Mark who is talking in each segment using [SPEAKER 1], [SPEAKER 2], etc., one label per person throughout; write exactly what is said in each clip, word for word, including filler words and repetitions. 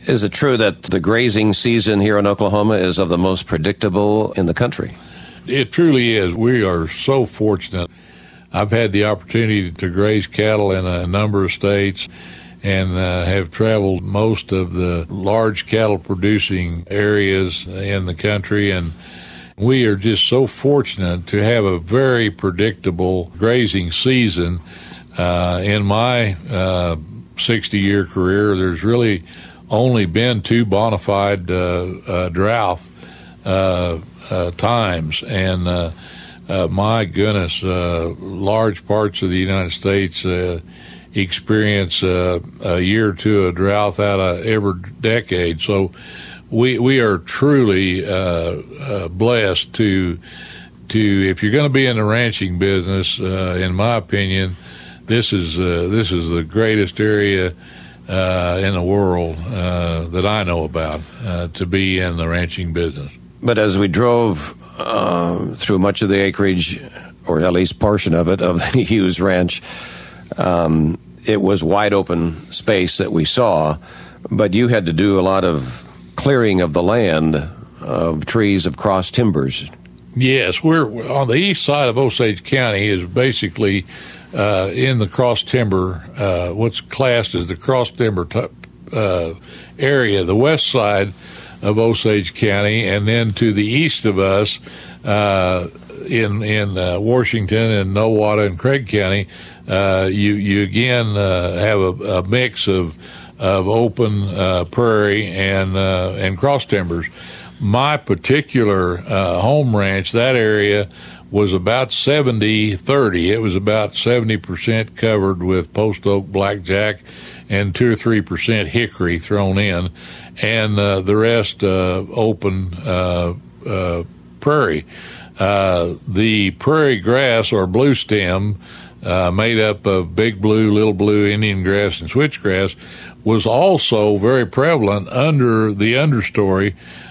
[SPEAKER 1] Is it true that the grazing season here in Oklahoma is of the most predictable in the country?
[SPEAKER 2] It truly is. We are so fortunate. I've had the opportunity to graze cattle in a number of states and uh, have traveled most of the large cattle producing areas in the country, and we are just so fortunate to have a very predictable grazing season. Uh, in my uh, sixty-year career, there's really only been two bona fide uh, uh, drought uh, uh, times, and uh, uh, my goodness, uh, large parts of the United States uh, experience uh, a year or two of drought out of every decade. So we we are truly uh, uh, blessed to to if you're going to be in the ranching business, uh, in my opinion, this is uh, this is the greatest area Uh, in the world uh, that I know about uh, to be in the ranching business.
[SPEAKER 1] But as we drove uh, through much of the acreage, or at least portion of it, of the Hughes Ranch, um, it was wide open space that we saw, but you had to do a lot of clearing of the land of trees, of cross timbers.
[SPEAKER 2] Yes, we're on the east side of Osage County is basically Uh, in the cross timber, uh, what's classed as the cross timber t- uh, area, the west side of Osage County, and then to the east of us, uh, in in uh, Washington and Nowata and Craig County, uh, you you again uh, have a, a mix of of open uh, prairie and uh, and cross timbers. My particular uh, home ranch, that area was about seventy thirty. It was about seventy percent covered with post oak blackjack and two or three percent hickory thrown in, and uh, the rest uh, open uh, uh, prairie. Uh, the prairie grass, or blue stem, uh, made up of big blue, little blue, Indian grass, and switchgrass, was also very prevalent under the understory.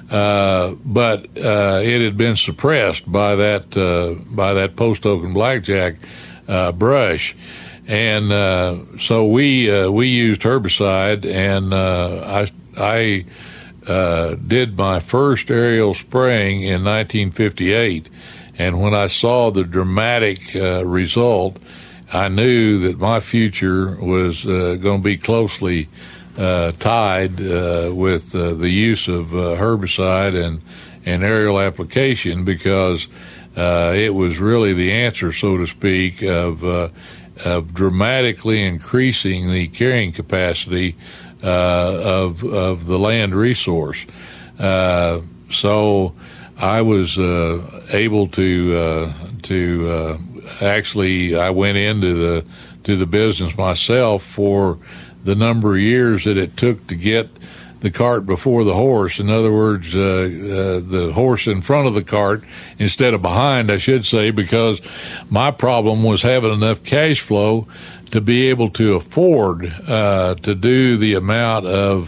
[SPEAKER 2] Uh, but uh, it had been suppressed by that uh, by that post oak and blackjack uh, brush, and uh, so we uh, we used herbicide, and uh, I I uh, did my first aerial spraying in nineteen fifty-eight, and when I saw the dramatic uh, result, I knew that my future was uh, going to be closely Uh, tied uh, with uh, the use of uh, herbicide and, and aerial application, because uh, it was really the answer, so to speak, of, uh, of dramatically increasing the carrying capacity uh, of of the land resource. Uh, so I was uh, able to uh, to uh, actually I went into the to the business myself for the number of years that it took to get the cart before the horse. In other words, uh, uh, the horse in front of the cart instead of behind, I should say, because my problem was having enough cash flow to be able to afford uh, to do the amount of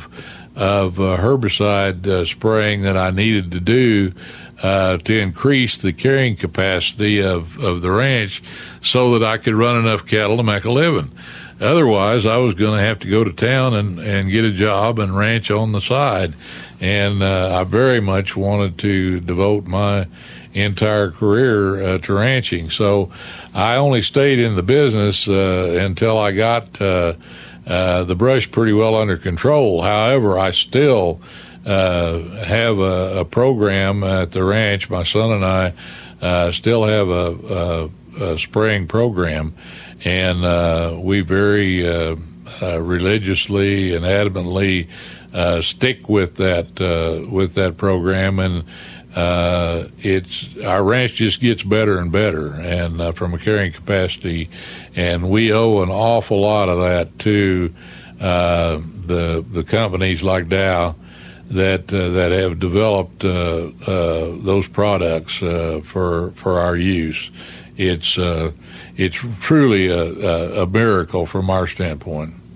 [SPEAKER 2] of uh, herbicide uh, spraying that I needed to do uh, to increase the carrying capacity of, of the ranch so that I could run enough cattle to make a living. Otherwise, I was going to have to go to town and, and get a job and ranch on the side. And uh, I very much wanted to devote my entire career uh, to ranching. So I only stayed in the business uh, until I got uh, uh, the brush pretty well under control. However, I still uh, have a, a program at the ranch. My son and I uh, still have a, a, a spraying program. And uh, we very uh, uh, religiously and adamantly uh, stick with that uh, with that program, and uh, it's our ranch just gets better and better, and uh, from a carrying capacity, and we owe an awful lot of that to uh, the the companies like Dow that uh, that have developed uh, uh, those products uh, for for our use. It's uh, it's truly a, a, a miracle from our standpoint.